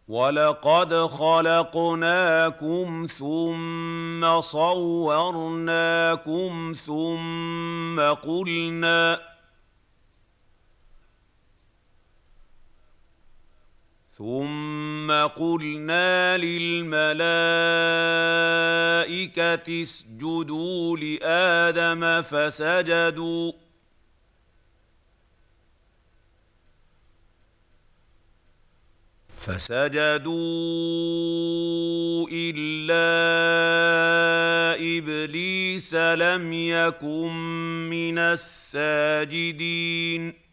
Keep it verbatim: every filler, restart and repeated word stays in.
وَلَقَدْ خَلَقْنَاكُمْ ثُمَّ صَوَّرْنَاكُمْ ثُمَّ قُلْنَا ثُمَّ قُلْنَا لِلْمَلَائِكَةِ اسْجُدُوا لِآدَمَ فَسَجَدُوا فَسَجَدُوا إِلَّا إِبْلِيسَ لَمْ يَكُن مِّنَ السَّاجِدِينَ